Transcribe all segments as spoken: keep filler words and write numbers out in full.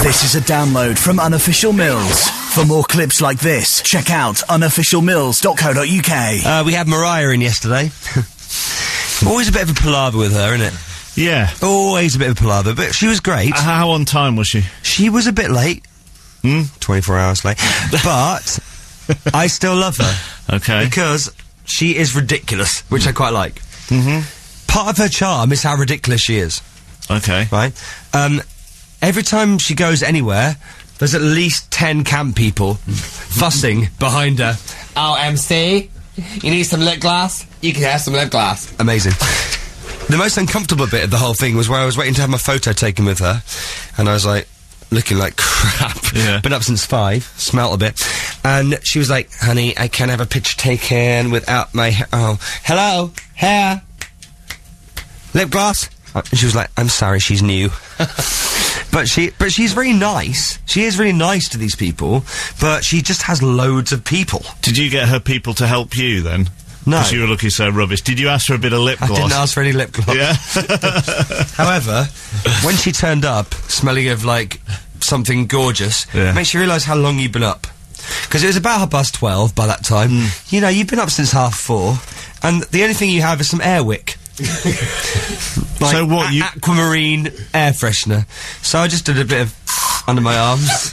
This is a download from Unofficial Mills. For more clips like this, check out unofficial mills dot co dot uk. Uh, we had Mariah in yesterday. Always a bit of a palaver with her, isn't it? Yeah. Always a bit of a palaver, but she was great. Uh, how on time was she? She was a bit late. Hmm? twenty-four hours late. But I still love her. Okay. Because she is ridiculous, which I quite like. Mm-hmm. Part of her charm is how ridiculous she is. Okay. Right? Um, every time she goes anywhere, there's at least ten camp people fussing behind her. Oh, M C, you need some lip gloss? You can have some lip gloss. Amazing. The most uncomfortable bit of the whole thing was where I was waiting to have my photo taken with her, and I was like, looking like crap. Yeah. Been up since five, smelt a bit. And she was like, honey, I can't have a picture taken without my hair. Oh, hello, hair, lip gloss. And she was like, I'm sorry, she's new. But she, but she's very nice. She is really nice to these people, but she just has loads of people. Did you get her people to help you then? No. Because you were looking so rubbish. Did you ask for a bit of lip gloss? I didn't ask for any lip gloss. Yeah. However, when she turned up, smelling of, like, something gorgeous, Yeah. it makes you realise how long you've been up. Because it was about half past twelve by that time. Mm. You know, you've been up since half four, and the only thing you have is some Airwick. Like So what, a- you- Aquamarine air freshener. So I just did a bit of under my arms.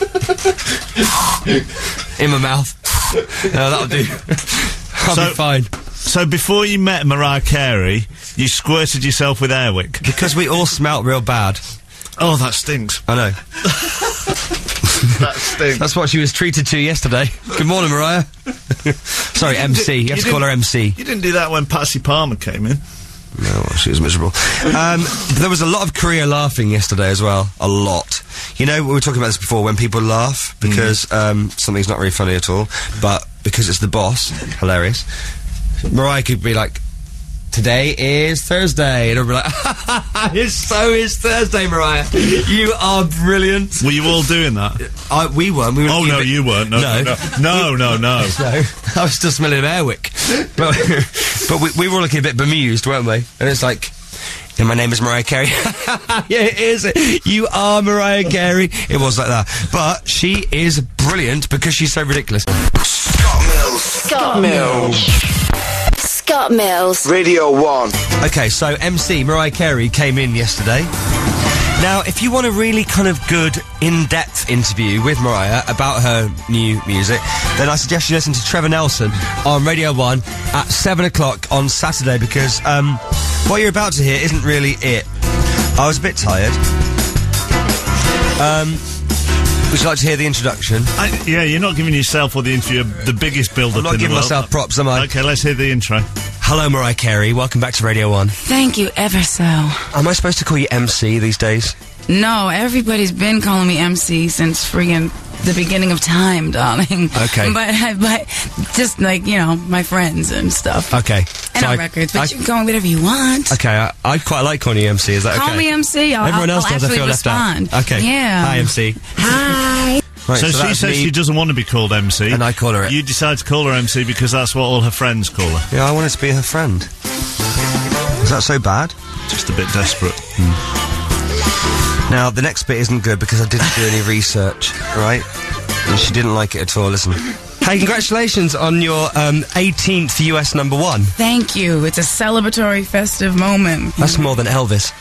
In my mouth. No, that'll do. I'll So- be fine. So before you met Mariah Carey, you squirted yourself with Airwick? Because we all smelt real bad. Oh, that stinks. I know. That stinks. That's what she was treated to yesterday. Good morning, Mariah. Sorry, M C. You have you to call her M C. You didn't do that when Patsy Palmer came in. No, well, she was miserable. Um, there was a lot of Korea laughing yesterday as well. A lot. You know, we were talking about this before, when people laugh because um, something's not very funny at all, but because it's the boss, hilarious. Mariah could be like, today is Thursday, and I'll be like, it's so is Thursday, Mariah. You are brilliant. Were you all doing that? I, we weren't. We were Oh, looking a no, bit- you weren't. No, no, no, no, no. No, I was still smelling of Airwick. But, but we, we were all looking a bit bemused, weren't we? And it's like, yeah, my name is Mariah Carey. Yeah, it is. You are Mariah Carey. It was like that. But she is brilliant because she's so ridiculous. Scott Mills. Scott Mills. Scott Mills. Radio one. Okay, so M C Mariah Carey came in yesterday. Now, if you want a really kind of good, in-depth interview with Mariah about her new music, then I suggest you listen to Trevor Nelson on Radio one at seven o'clock on Saturday, because um, what you're about to hear isn't really it. I was a bit tired. Um, would you like to hear the introduction? I, yeah, you're not giving yourself or the interview the biggest build-up I'm not in the giving world. myself props, am I? Okay, let's hear the intro. Hello, Mariah Carey. Welcome back to Radio one. Thank you ever so. Am I supposed to call you M C these days? No, everybody's been calling me M C since friggin' the beginning of time, darling. Okay. But, but just like, you know, my friends and stuff. Okay. And So our I- records, but I- you can call me whatever you want. Okay, I, I quite like calling you M C. Is that Call okay? me M C. I'll, Everyone I'll, else I'll does. I actually feel respond. left out. Okay. Yeah. Hi, M C. Hi. Right, so she that's says me. she doesn't want to be called M C. And I call her it. You decide to call her M C because that's what all her friends call her. Yeah, I wanted to be her friend. Is that so bad? Just a bit desperate. Now, the next bit isn't good because I didn't do any research, right? And she didn't like it at all. Listen. Hey, congratulations on your um, eighteenth U S number one. Thank you. It's a celebratory, festive moment. That's more than Elvis.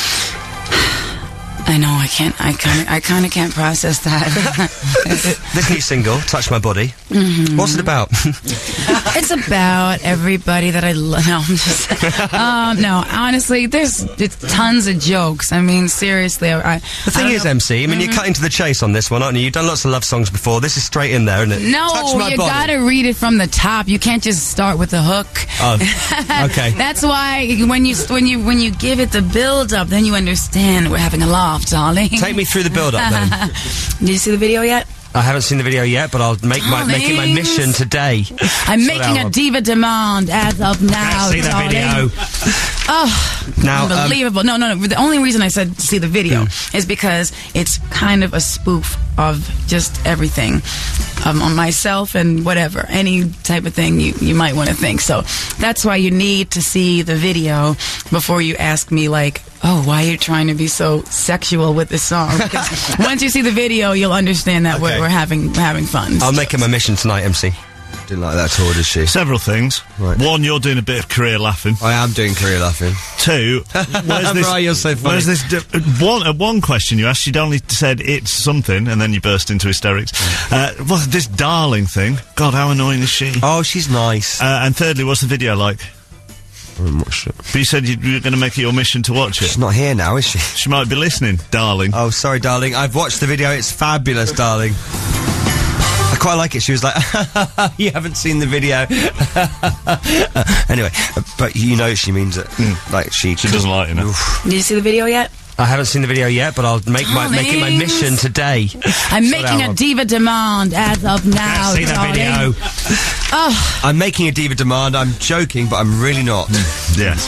I know. I can't. I kind of. I kind of can't process that. This new single, Touch My Body. Mm-hmm. What's it about? It's about everybody that I love. No, I'm just. um, no, honestly, there's it's tons of jokes. I mean, seriously. I, I, The thing is, M C, I mean, you're cutting to the chase on this one, aren't you? You've done lots of love songs before. This is straight in there, isn't it? No, Touch My you Body. gotta read it from the top. You can't just start with the hook. Oh, okay. That's why when you when you when you give it the build up, then you understand we're having a laugh, darling. Take me through the build-up, then. Did you see the video yet? I haven't seen the video yet, but I'll make my make it my Darlings. mission today. I'm Sort making out a a- diva demand as of now. See the darling. video. Oh, Now, um, unbelievable. no, no, no. The only reason I said see the video is because it's kind of a spoof of just everything. Um, on myself and whatever, any type of thing you, you might want to think. So that's why you need to see the video before you ask me, like, oh, why are you trying to be so sexual with this song? Because once you see the video, you'll understand that Okay. we're, we're having we're having fun. I'll make it my mission tonight, M C. Didn't like that at all, did she? Several things. Right. One, you're doing a bit of career laughing. I am doing career laughing. Two, where's this? Right, you're so funny. Where's this? Di- uh, one, uh, one question you asked, you'd only said it's something, and then you burst into hysterics. Uh, what's this darling thing? God, how annoying is she? Oh, she's nice. Uh, and thirdly, what's the video like? I haven't watched it. But you said you you were going to make it your mission to watch it. She's not here now, is she? She might be listening, darling. Oh, sorry, darling. I've watched the video. It's fabulous, darling. I quite like it. She was like, you haven't seen the video. Anyway, but you know she means it. Like, she... She doesn't like it, no. Oof. Did you see the video yet? I haven't seen the video yet, but I'll make my make it my Darlings. mission today. I'm Sort making out. a diva demand as of now. See that darling. video? Oh, I'm making a diva demand. I'm joking, but I'm really not. Yes.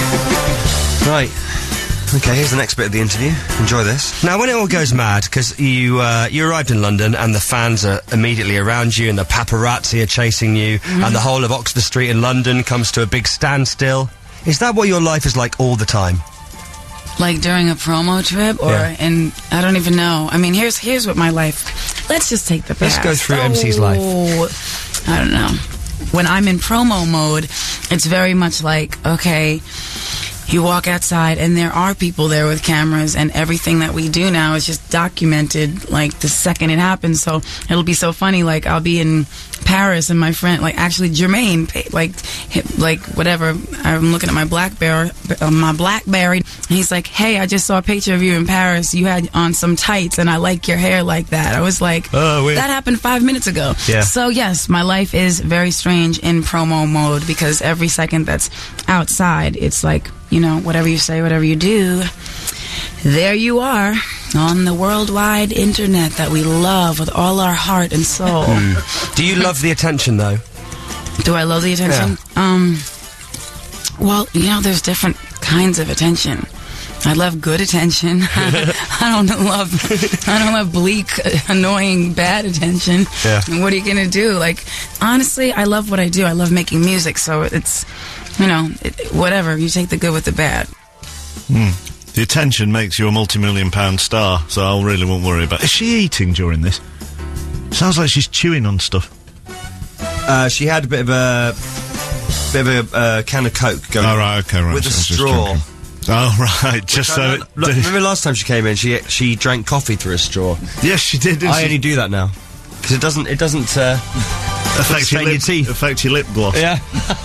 Right. Okay, here's the next bit of the interview. Enjoy this. Now, when it all goes mad, because you uh, you arrived in London and the fans are immediately around you and the paparazzi are chasing you and the whole of Oxford Street in London comes to a big standstill, is that what your life is like all the time? like during a promo trip, or Yeah. in I don't even know. I mean, here's here's what my life. Let's just take the past. Let's go through M C's life. life. I don't know. When I'm in promo mode, it's very much like, okay, you walk outside and there are people there with cameras, and everything that we do now is just documented like the second it happens. So it'll be so funny, like I'll be in Paris and my friend, like actually Jermaine, like hit, like whatever, I'm looking at my Blackberry, uh, my Blackberry, and he's like, hey, I just saw a picture of you in Paris, you had on some tights and I like your hair like that. I was like, Oh, weird. that happened five minutes ago. Yeah. So yes, my life is very strange in promo mode, because every second that's outside, it's like, you know, whatever you say, whatever you do, there you are on the worldwide internet that we love with all our heart and soul. Do you love the attention, though? Do I love the attention? Um, well, you know, there's different kinds of attention. I love good attention. I don't love, I don't love bleak, annoying, bad attention. Yeah. And what are you gonna do? Like, honestly, I love what I do. I love making music, so it's, you know, it, whatever. You take the good with the bad. The attention makes you a multi-million pound star, so I really won't worry about it. Is she eating during this? Sounds like she's chewing on stuff. Uh, she had a bit of a bit of a uh, can of Coke going. Oh, right, okay, right. With a so I was just straw. drinking. Oh, right, just so it... Look, remember last time she came in, she she drank coffee through a straw. Yes, she did, didn't I she? only do that now because it doesn't it doesn't uh, affect your, stain lip, your teeth. affect your lip gloss. Yeah.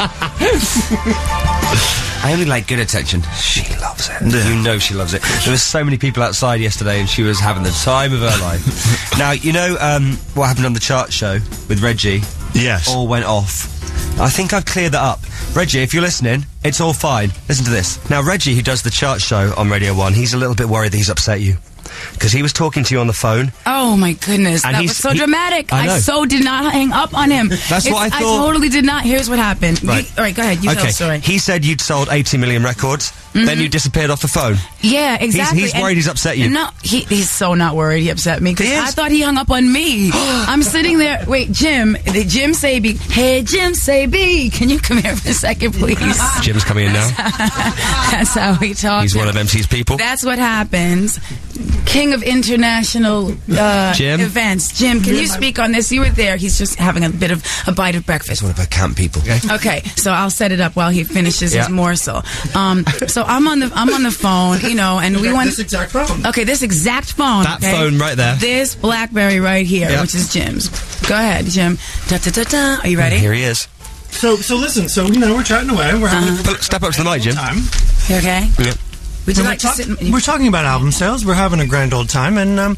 I only like good attention. She loves it. Yeah. You know she loves it. There were so many people outside yesterday and she was having the time of her life. Now, you know um, what happened on the chart show with Reggie? Yes. All went off. I think I've cleared that up. Reggie, if you're listening, it's all fine. Listen to this. Now, Reggie, who does the chart show on Radio one, he's a little bit worried that he's upset you. Because he was talking to you on the phone. Oh my goodness, And that he's- was so he- dramatic. I know. I so did not hang up on him. That's what I It's- thought. I totally did not. Here's what happened. Right. You- all right, go ahead. You tell Okay, the story. he said you'd sold eighty million records, then you disappeared off the phone. Yeah, exactly. he's And- worried he's upset you. No, he, he's so not worried he upset me, because He is. I thought he hung up on me. I'm sitting there. Wait, Jim, the Jim Saby. Hey, Jim Saby, can you come here for a second, please? Jim's coming in now. That's how we talk. He's one of M C's people. That's what happens. King of international uh, Jim? events. Jim, can you speak on this? You were there. He's just having a bit of a bite of breakfast. He's one of her camp people. Okay. Okay, so I'll set it up while he finishes Yeah. his morsel. Um, so I'm on the I'm on the phone, you know, and we want this exact phone. okay, this exact phone. That okay? phone right there. This BlackBerry right here, Yeah. which is Jim's. Go ahead, Jim. Da, da, da, da. Are you ready? Here he is. So, so listen. So you know we're chatting away. We're having Uh-huh. a Step up to the mic, Jim. time. You okay? Yeah. Would you We're, like to talk- sit? in- we're talking about album sales. We're having a grand old time, and um,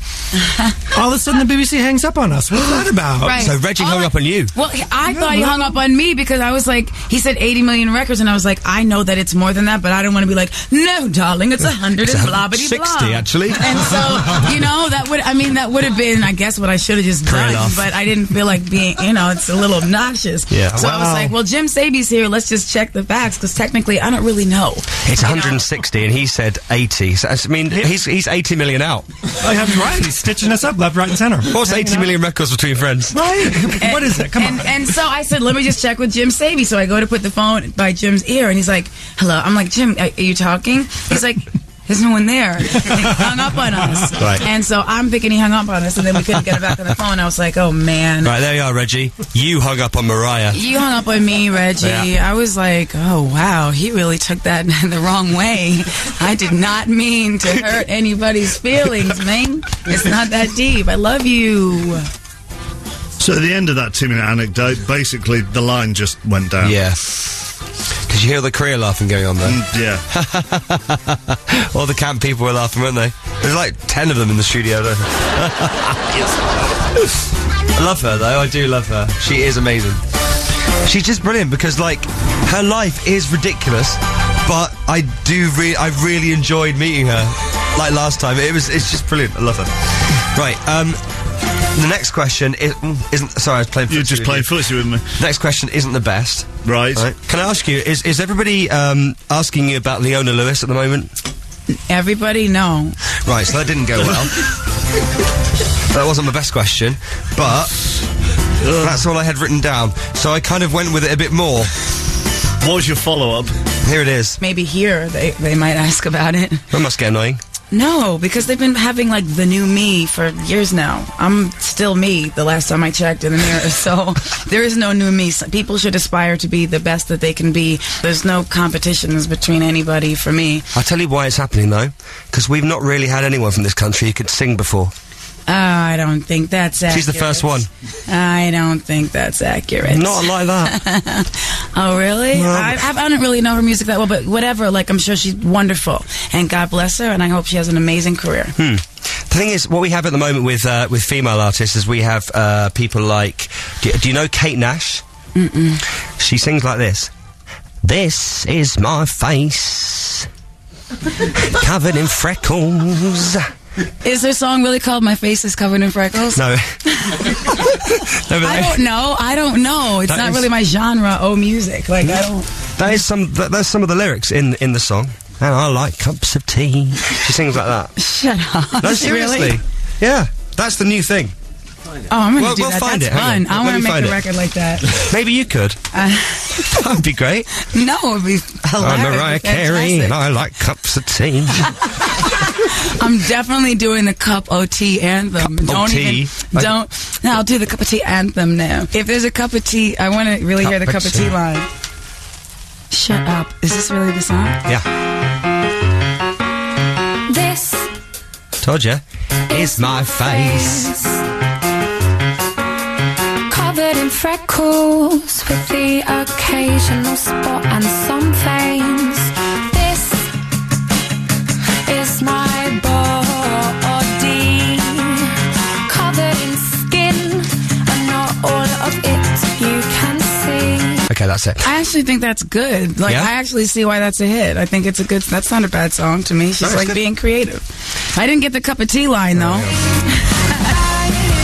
all of a sudden the B B C hangs up on us. What's that about? Right. So Reggie All hung I- up on you. Well, he- I Yeah, thought he well- hung up on me because I was like, he said eighty million records, and I was like, I know that it's more than that, but I don't want to be like, no, darling, it's a hundred and blah blah sixty, actually. And so, you know, that would, I mean, that would have been, I guess, what I should have just Career done, laugh. but I didn't feel like being, you know, it's a little obnoxious. Yeah. So I was Wow. like, well, Jim Saby's here. Let's just check the facts, because technically, I don't really know. It's You know? one hundred sixty, and he said eighty. So, I mean, he's he's eighty million out. I have you right. He's stitching us up left, right, and center. What's Hanging eighty out. million records between friends? Right? What is it? Come and, on. and so I said, let me just check with Jim Saby. So I go to put the phone by Jim's ear, and he's like, hello. I'm like, Jim, are, are you talking? He's like, there's no one there. He hung up on us. Right. And so I'm thinking he hung up on us, and then we couldn't get it back on the phone. I was like, oh, man. Right, there you are, Reggie. You hung up on Mariah. You hung up on me, Reggie. Yeah. I was like, oh, wow, he really took that the wrong way. I did not mean to hurt anybody's feelings, man. It's not that deep. I love you. So at the end of that two-minute anecdote, basically the line just went down. Yeah. Did you hear the Korea laughing going on there? Mm, yeah. All the camp people were laughing, weren't they? There's like ten of them in the studio, though. I love her, though. I do love her. She is amazing. She's just brilliant because, like, her life is ridiculous, but I do re- I really enjoyed meeting her. Like last time. It was, it's just brilliant. I love her. Right, um... the next question is, isn't... Sorry, I was playing footsie. You're just with playing you. footsie with me. Next question isn't the best. Right. Right. Can I ask you, is, is everybody um, asking you about Leona Lewis at the moment? Everybody, no. Right, so that didn't go well. That wasn't my best question, but that's all I had written down. So I kind of went with it a bit more. What was your follow-up? Here it is. Maybe here they, they might ask about it. That must get annoying. No, because they've been having, like, the new me for years now. I'm still me the last time I checked in the mirror, so there is no new me. So people should aspire to be the best that they can be. There's no competitions between anybody for me. I'll tell you why it's happening, though. Because we've not really had anyone from this country who could sing before. Oh, I don't think that's accurate. She's the first one. I don't think that's accurate. Not like that. Oh, really? No. I, I don't really know her music that well, but whatever. Like, I'm sure she's wonderful. And God bless her, and I hope she has an amazing career. Hmm. The thing is, what we have at the moment with uh, with female artists is we have uh, people like... Do, do you know Kate Nash? Mm-mm. She sings like this. This is my face, covered in freckles. Is her song really called My Face is Covered in Freckles? No. No, but I don't know. I don't know. It's That not is- really my genre, oh, music. Like, I don't... That is some. That, that's some of the lyrics in in the song. And I like cups of tea. She sings like that. Shut up. No, seriously. Really? Yeah, that's the new thing. Oh, I'm going to We'll- do we'll that. find That's it. Hang fun. on. I Let want me to make find a it. record like that. Maybe you could. Uh, That would be great. no, it would be hilarious. I'm Mariah Carey, Fantastic. and I like cups of tea. I'm definitely doing the cup of tea anthem. Cup of don't tea? even don't. No, I'll do the cup of tea anthem now. If there's a cup of tea, I want to really Cup hear the of cup of tea. tea line. Shut up. Is this really the song? Yeah, This told you. Is my face. covered in freckles with the occasional spot and some veins. This is my body, covered in skin, and not all of it you can see. Okay, that's it. I actually think that's good. Like, Yeah? I actually see why that's a hit. I think it's a good... That's not a bad song to me. She's, No, it's like, good. being creative. I didn't get the cup of tea line, though.